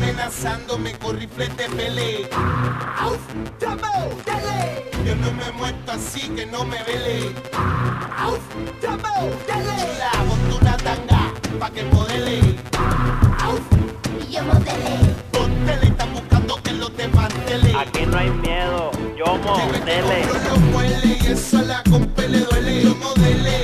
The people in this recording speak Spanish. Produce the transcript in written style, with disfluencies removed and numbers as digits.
amenazándome con riflete pele. ¡Auf! ¡Jumbo! ¡Dale! Yo no me muerto así que no me vele. ¡Auf! ¡Jumbo! ¡Dale! Chula, ponte una tanga pa' que modele. ¡Auf! Y yo modele. Póntele, están buscando que lo desmantele. Aquí no hay miedo, yo modele. Yo lo muele y eso a la compa le duele. Yo modele.